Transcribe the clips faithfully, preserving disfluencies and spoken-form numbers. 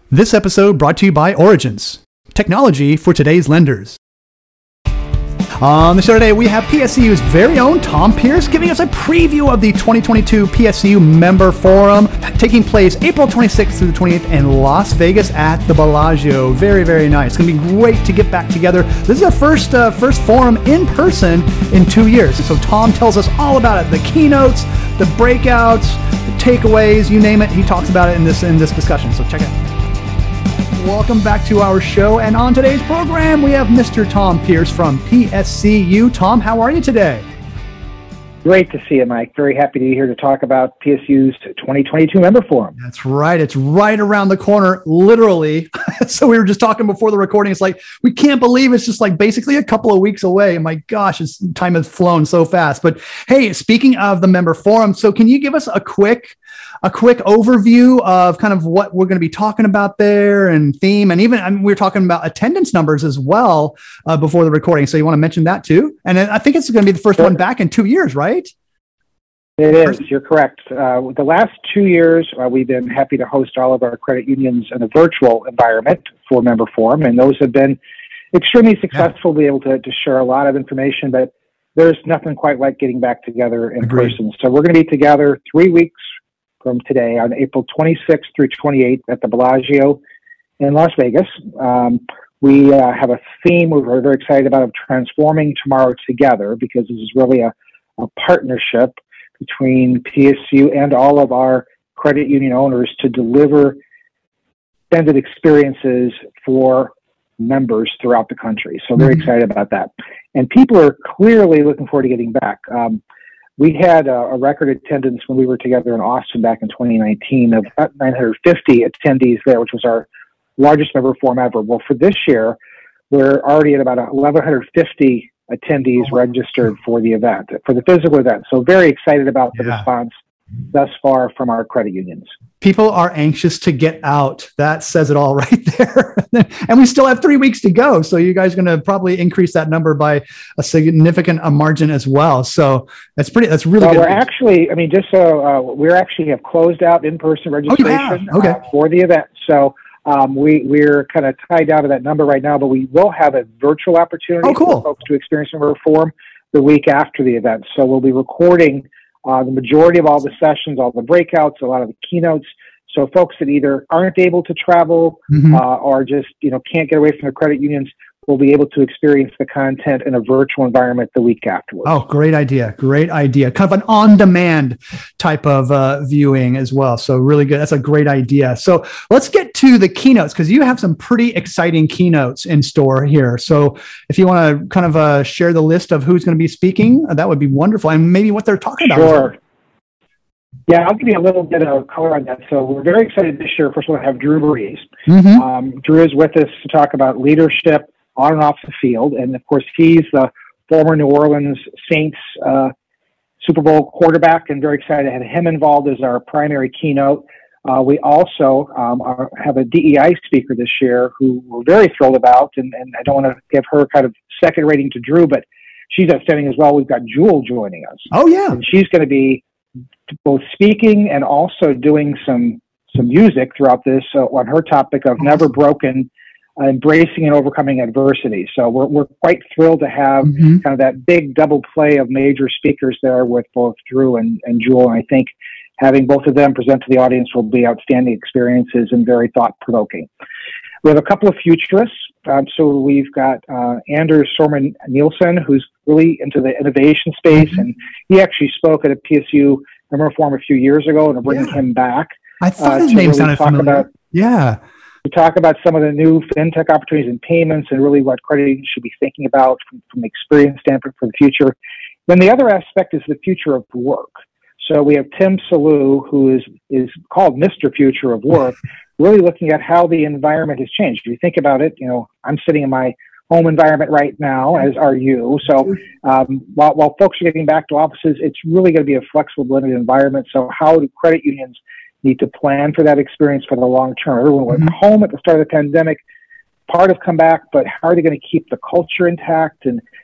This episode brought to you by Origins, technology for today's lenders. On the show today, we have P S C U's very own Tom Pierce giving us a preview of the twenty twenty-two P S C U Member Forum taking place April twenty-sixth through the twenty-eighth in Las Vegas at the Bellagio. Very, very nice. It's going to be great to get back together. This is our first uh, first forum in person in two years. And so Tom tells us all about it. The keynotes, the breakouts, the takeaways, you name it. He talks about it in this in this discussion. So check it out. Welcome back to our show. And on today's program, we have Mister Tom Pierce from P S C U. Tom, how are you today? Great to see you, Mike. Very happy to be here to talk about P S U's twenty twenty-two Member Forum. That's right. It's right around the corner, literally. So we were just talking before the recording. It's like, we can't believe it's just like basically a couple of weeks away. My gosh, it's, time has flown so fast. But hey, speaking of the Member Forum, so can you give us a quick a quick overview of kind of what we're going to be talking about there and theme, and even I mean, we were talking about attendance numbers as well uh, before the recording. So you want to mention that too? And I think it's going to be the first sure. one back in two years, right? It is. You're correct. Uh, the last two years, uh, we've been happy to host all of our credit unions in a virtual environment for Member Forum, and those have been extremely successful. Yeah. Be able to, to share a lot of information, but there's nothing quite like getting back together in Agreed. person. So we're going to be together three weeks from today on April twenty-sixth through twenty-eighth at the Bellagio in Las Vegas. Um, we uh, have a theme we're very excited about of transforming tomorrow together, because this is really a, a partnership between P S U and all of our credit union owners to deliver extended experiences for members throughout the country. So very mm-hmm. excited about that. And people are clearly looking forward to getting back. Um, We had a, a record attendance when we were together in Austin back in twenty nineteen of about nine hundred fifty attendees there, which was our largest Member Forum ever. Well, for this year, we're already at about eleven fifty attendees oh, registered for the event, for the physical event. So very excited about the yeah. response thus far from our credit unions. People are anxious to get out. That says it all right there. And we still have three weeks to go. So you guys are going to probably increase that number by a significant margin as well. So that's pretty, that's really well, good. We're actually, I mean, just so uh, we're actually have closed out in-person registration oh, okay. uh, for the event. So um, we, we're kind of tied down to that number right now, but we will have a virtual opportunity oh, cool. for folks to experience Member Forum the week after the event. So we'll be recording uh, the majority of all the sessions, all the breakouts, a lot of the keynotes. So folks that either aren't able to travel mm-hmm. uh, or just you know can't get away from their credit unions will be able to experience the content in a virtual environment the week afterwards. Oh, great idea. Great idea. Kind of an on-demand type of uh, viewing as well. So really good. That's a great idea. So let's get to the keynotes, because you have some pretty exciting keynotes in store here. So if you want to kind of uh, share the list of who's going to be speaking, that would be wonderful. And maybe what they're talking about. Sure. Yeah, I'll give you a little bit of color on that. So we're very excited this year. First of all, to have Drew Brees. Mm-hmm. Um, Drew is with us to talk about leadership on and off the field. And, of course, he's the former New Orleans Saints uh, Super Bowl quarterback, and very excited to have him involved as our primary keynote. Uh, we also um, are, have a D E I speaker this year who we're very thrilled about, and, and I don't want to give her kind of second rating to Drew, but she's outstanding as well. We've got Jewel joining us. Oh, yeah. And she's going to be both speaking and also doing some some music throughout this uh, on her topic of never broken, uh, embracing and overcoming adversity. So we're we're quite thrilled to have mm-hmm. kind of that big double play of major speakers there with both Drew and, and Jewel. And I think having both of them present to the audience will be outstanding experiences and very thought-provoking. We have a couple of futurists. Um, so we've got uh, Anders Sorman Nielsen, who's really into the innovation space, mm-hmm. and he actually spoke at a P S U Member Forum a few years ago, and we're bringing yeah. him back. I thought uh, his name really sounded familiar. About, yeah. To talk about some of the new fintech opportunities in payments and really what credit unions should be thinking about from, from the experience standpoint for the future. Then the other aspect is the future of work. So we have Tim Salu, who is, is called Mister Future of Work, really looking at how the environment has changed. If you think about it, you know, I'm sitting in my home environment right now, as are you. So um, while, while folks are getting back to offices, it's really going to be a flexible, blended environment. So how do credit unions need to plan for that experience for the long term? Everyone went mm-hmm. home at the start of the pandemic, part of come back, but how are they going to keep the culture intact and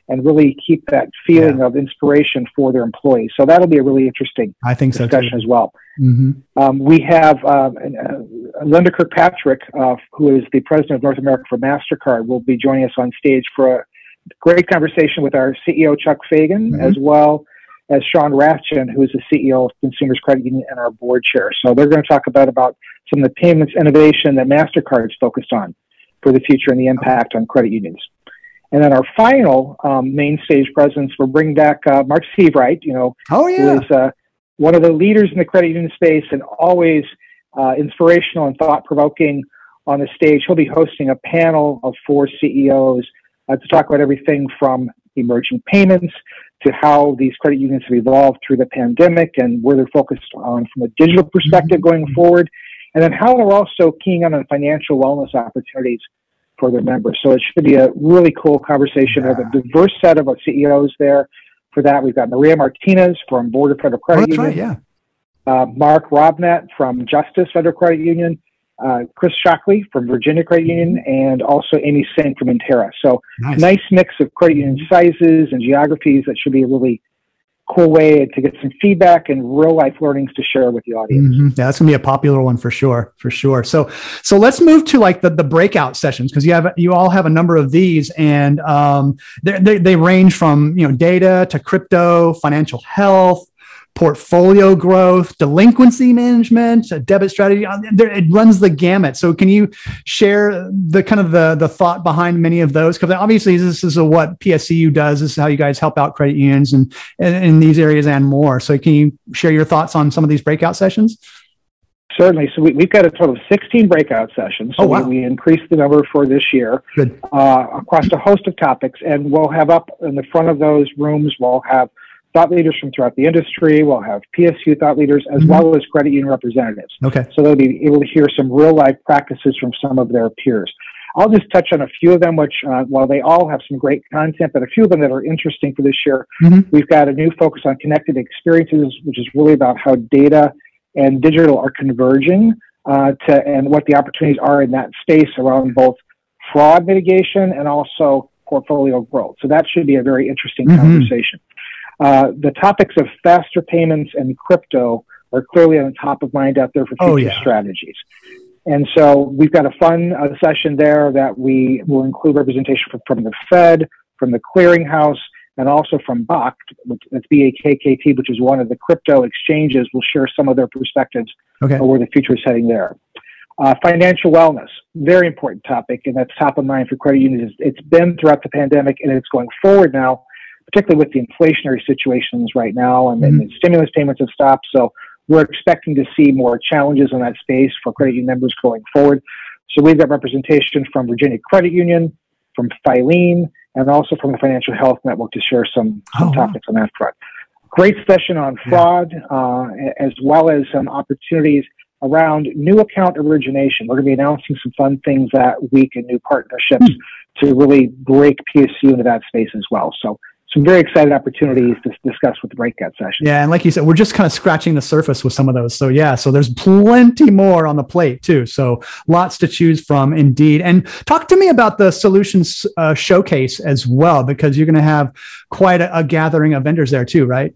and really keep that feeling Yeah. of inspiration for their employees. So that'll be a really interesting I think so discussion too. as well. Mm-hmm. Um, we have um, uh, Linda Kirkpatrick, uh, who is the president of North America for MasterCard, will be joining us on stage for a great conversation with our C E O, Chuck Fagan, Mm-hmm. as well as Sean Rathjen, who is the C E O of Consumers Credit Union and our board chair. So they're going to talk about, about some of the payments innovation that MasterCard is focused on for the future and the impact on credit unions. And then our final um, main stage presence, we'll bring back uh, Mark Seavright, you know, Oh, who yeah. is uh, one of the leaders in the credit union space and always uh, inspirational and thought-provoking on the stage. He'll be hosting a panel of four C E Os uh, to talk about everything from emerging payments to how these credit unions have evolved through the pandemic and where they're focused on from a digital perspective going forward, and then how they're also keying on financial wellness opportunities for their members. So it should be a really cool conversation. We have a diverse set of C E Os there. For that, we've got Maria Martinez from Board of Federal Credit Oh, that's Union, right, yeah. uh, Mark Robnett from Justice Federal Credit Union, uh, Chris Shockley from Virginia Credit Union, and also Amy Singh from Intera. So Nice. nice mix of credit union sizes and geographies. That should be a really cool way to get some feedback and real life learnings to share with the audience. Mm-hmm. Yeah, that's gonna be a popular one for sure, for sure. So, so let's move to like the, the breakout sessions, because you have you all have a number of these, and um, they, they they range from you know data to crypto, financial health, portfolio growth, delinquency management, a debit strategy. It runs the gamut. So, can you share the kind of the the thought behind many of those? Because obviously, this is a, what P S C U does. This is how you guys help out credit unions and in these areas and more. So, can you share your thoughts on some of these breakout sessions? Certainly. So we, we've got a total of sixteen breakout sessions. So Oh, wow. we, we increased the number for this year Good. uh, across a host of topics. And we'll have up in the front of those rooms, we'll have thought leaders from throughout the industry. We'll have P S U thought leaders as Mhm. well as credit union representatives. Okay. So they'll be able to hear some real life practices from some of their peers. I'll just touch on a few of them, which uh, while they all have some great content, but a few of them that are interesting for this year. Mhm. We've got a new focus on connected experiences, which is really about how data and digital are converging uh, to and what the opportunities are in that space around both fraud mitigation and also portfolio growth. So that should be a very interesting Mhm. conversation. Uh, the topics of faster payments and crypto are clearly on the top of mind out there for future Oh, yeah. strategies. And so we've got a fun uh, session there that we will include representation from, from the Fed, from the Clearinghouse, and also from B A C, which, that's B A K K T, which is one of the crypto exchanges. We'll share some of their perspectives Okay. on where the future is heading there. Uh, financial wellness, very important topic, and that's top of mind for credit unions. It's been throughout the pandemic, and it's going forward now, particularly with the inflationary situations right now, and, Mhm. and the stimulus payments have stopped. So we're expecting to see more challenges in that space for credit union members going forward. So we've got representation from Virginia Credit Union, from Filene, and also from the Financial Health Network to share some, some Oh, wow. topics on that front. Great session on fraud, uh, as well as some opportunities around new account origination. We're going to be announcing some fun things that week and new partnerships to really break P S U into that space as well. So some very excited opportunities to discuss with the breakout session. Yeah, and like you said, we're just kind of scratching the surface with some of those. So yeah, so there's plenty more on the plate too. So lots to choose from, indeed. And talk to me about the solutions uh, showcase as well, because you're going to have quite a, a gathering of vendors there too, right?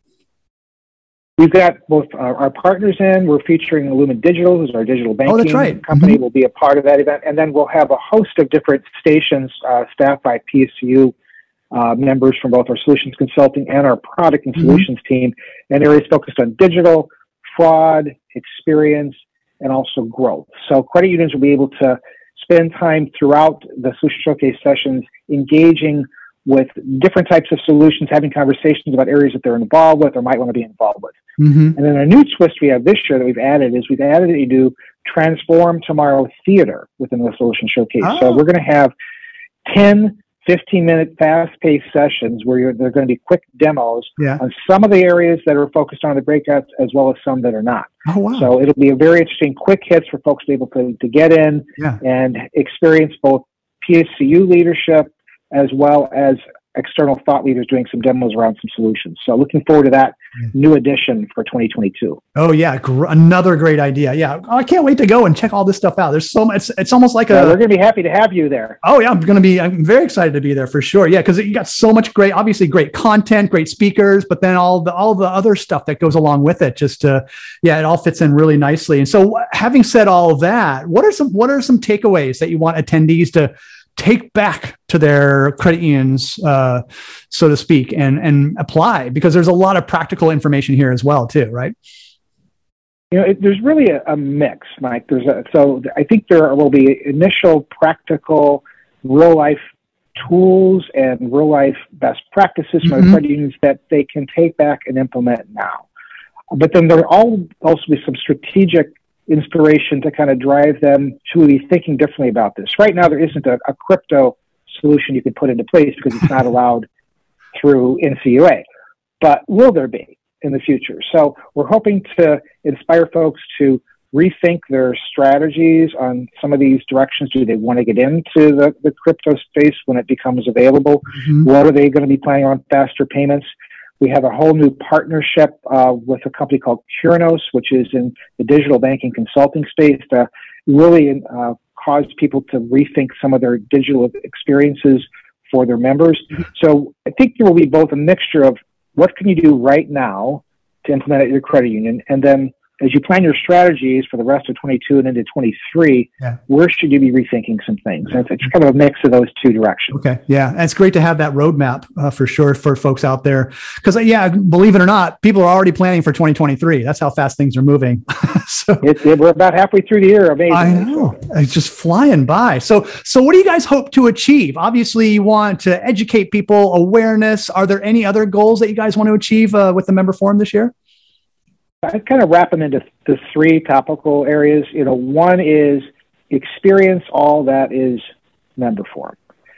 We've got both our, our partners in. We're featuring Lumen Digital, who's our digital banking Oh, that's right. company, Mhm. will be a part of that event. And then we'll have a host of different stations uh, staffed by P S U uh, members from both our solutions consulting and our product and Mhm. solutions team, and areas focused on digital, fraud, experience, and also growth. So credit unions will be able to spend time throughout the solution showcase sessions engaging with different types of solutions, having conversations about areas that they're involved with or might want to be involved with. Mm-hmm. And then a new twist we have this year that we've added is we've added a new Transform Tomorrow Theater within the Solution Showcase. Oh. So we're going to have ten fifteen-minute fast-paced sessions where you're, they're going to be quick demos Yeah. on some of the areas that are focused on the breakouts as well as some that are not. Oh, wow. So it'll be a very interesting quick hits for folks to be able to, to get in Yeah. and experience both P S C U leadership as well as external thought leaders doing some demos around some solutions. So looking forward to that new edition for twenty twenty-two. Oh yeah, gr- another great idea. Yeah, I can't wait to go and check all this stuff out. There's so much. It's, it's almost like a. Yeah, we're going to be happy to have you there. Oh yeah, I'm going to be. I'm very excited to be there for sure. Yeah, because you got so much great, obviously great content, great speakers, but then all the all the other stuff that goes along with it. Just to, yeah, it all fits in really nicely. And so, having said all of that, what are some what are some takeaways that you want attendees to take back to their credit unions, uh, so to speak, and and apply? Because there's a lot of practical information here as well, too, right? You know, it, there's really a, a mix, Mike. There's a, so I think there will be initial practical, real life tools and real life best practices from mm-hmm. the credit unions that they can take back and implement now. But then there will also be some strategic inspiration to kind of drive them to be thinking differently about this. Right now, there isn't a, a crypto solution you can put into place because it's not allowed through N C U A. But will there be in the future? So we're hoping to inspire folks to rethink their strategies on some of these directions. Do they want to get into the, the crypto space when it becomes available? Mm-hmm. What are they going to be planning on faster payments? We have a whole new partnership uh, with a company called Curinos, which is in the digital banking consulting space to really uh, cause people to rethink some of their digital experiences for their members. Mm-hmm. So I think there will be both a mixture of what can you do right now to implement it at your credit union, and then as you plan your strategies for the rest of twenty-two and into twenty-three, yeah. where should you be rethinking some things? And it's kind of a mix of those two directions. Okay. Yeah. And it's great to have that roadmap uh, for sure for folks out there. Because, uh, yeah, believe it or not, people are already planning for twenty twenty-three. That's how fast things are moving. so it, it, We're about halfway through the year. Amazing. I know. It's just flying by. So, so what do you guys hope to achieve? Obviously, you want to educate people, awareness. Are there any other goals that you guys want to achieve uh, with the member forum this year? I kind of wrap them into the three topical areas. You know, one is experience all that is member forum,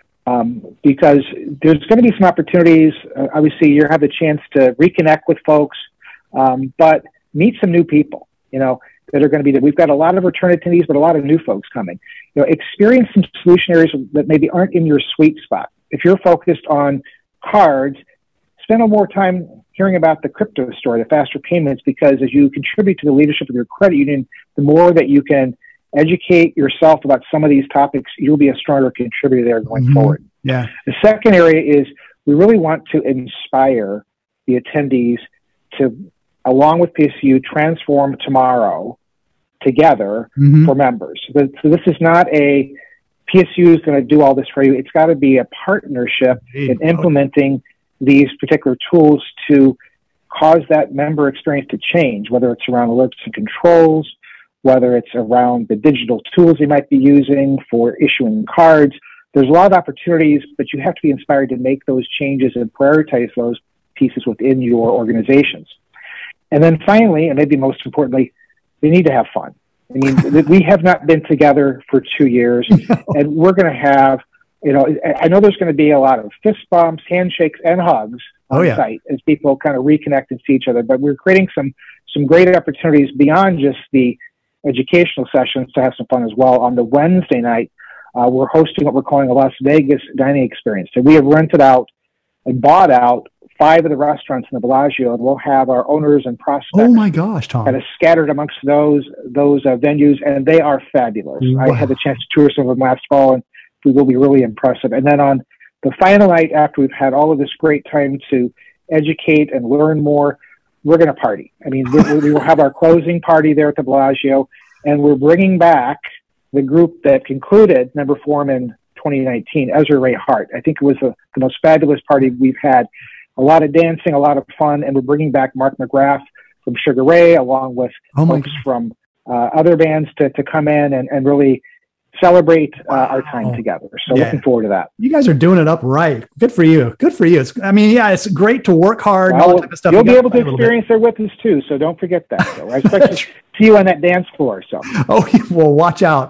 um, because there's going to be some opportunities. Uh, obviously, you have the chance to reconnect with folks, um, but meet some new people. You know, that are going to be there. We've got a lot of return attendees, but a lot of new folks coming. You know, experience some solution areas that maybe aren't in your sweet spot. If you're focused on cards, spend a more time hearing about the crypto story, the faster payments, because as you contribute to the leadership of your credit union, the more that you can educate yourself about some of these topics, you'll be a stronger contributor there going mm-hmm. forward. Yeah. The second area is we really want to inspire the attendees to, along with P S U, transform tomorrow together mm-hmm. for members. So this is not a P S U is going to do all this for you. It's got to be a partnership Indeed. in implementing these particular tools to cause that member experience to change, whether it's around alerts and controls, whether it's around the digital tools they might be using for issuing cards. There's a lot of opportunities, but you have to be inspired to make those changes and prioritize those pieces within your organizations. And then finally, and maybe most importantly, they need to have fun. I mean, we have not been together for two years, no. and we're going to have You know, I know there's going to be a lot of fist bumps, handshakes, and hugs on oh, yeah. site as people kind of reconnect and see each other. But we're creating some some great opportunities beyond just the educational sessions to have some fun as well. On the Wednesday night, uh, we're hosting what we're calling a Las Vegas dining experience. So we have rented out and bought out five of the restaurants in the Bellagio, and we'll have our owners and prospects. Oh my gosh, Tom! Kind of scattered amongst those those uh, venues, and they are fabulous. Wow. I had the chance to tour some of them last fall, and we will be really impressive. And then on the final night, after we've had all of this great time to educate and learn more, we're going to party. I mean, we, we will have our closing party there at the Bellagio, and we're bringing back the group that concluded Member Forum in twenty nineteen, Ezra Ray Hart. I think it was a, the most fabulous party we've had. A lot of dancing, a lot of fun, and we're bringing back Mark McGrath from Sugar Ray, along with oh folks God. from uh, other bands to, to come in and, and really celebrate uh, wow. our time together. So yeah. looking forward to that. You guys are doing it up right. Good for you. Good for you. It's, I mean, yeah, it's great to work hard. Well, and all that type of stuff. You'll you be able to experience there with us too. So don't forget that. So I expect to see you on that dance floor. So oh, well, watch out.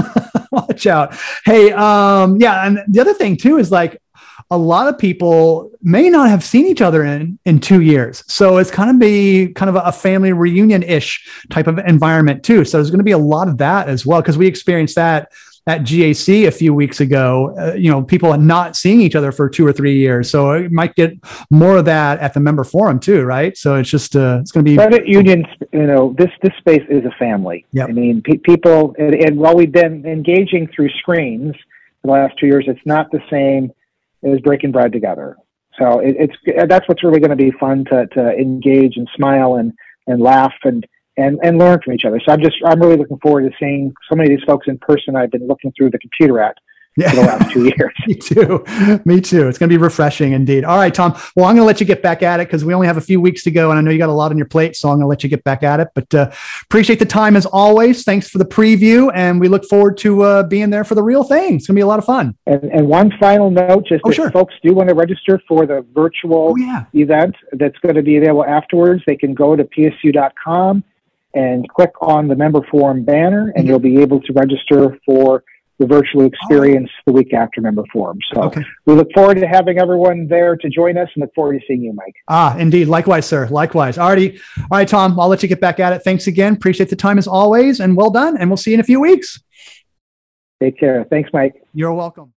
Watch out. Hey, um, yeah. And the other thing too is like, a lot of people may not have seen each other in, in two years. So it's kind of be kind of a family reunion-ish type of environment too. So there's going to be a lot of that as well, because we experienced that at G A C a few weeks ago, uh, you know, people are not seeing each other for two or three years. So it might get more of that at the member forum too, right? So it's just, uh, it's going to be. Credit unions, you know, this, this space is a family. Yep. I mean, pe- people, and, and while we've been engaging through screens for the last two years, it's not the same as breaking bread together. So it, it's, that's what's really going to be fun to, to engage and smile and, and laugh and, and, and learn from each other. So I'm just, I'm really looking forward to seeing so many of these folks in person I've been looking through the computer at yeah. for the last two years. Me too. Me too. It's going to be refreshing indeed. All right, Tom. Well, I'm going to let you get back at it because we only have a few weeks to go and I know you got a lot on your plate, so I'm going to let you get back at it. But uh, appreciate the time as always. Thanks for the preview and we look forward to uh, being there for the real thing. It's going to be a lot of fun. And, and one final note, just oh, if sure. folks do want to register for the virtual oh, yeah. event that's going to be available afterwards, they can go to P S U dot com and click on the member forum banner, and mm-hmm. you'll be able to register for the virtual experience oh. the week after member forum. So okay. we look forward to having everyone there to join us and look forward to seeing you, Mike. Ah, indeed. Likewise, sir. Likewise. Alrighty. All right, Tom, I'll let you get back at it. Thanks again. Appreciate the time as always, and well done. And we'll see you in a few weeks. Take care. Thanks, Mike. You're welcome.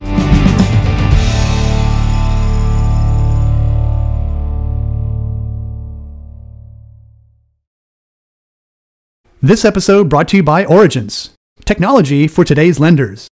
This episode brought to you by Origins, technology for today's lenders.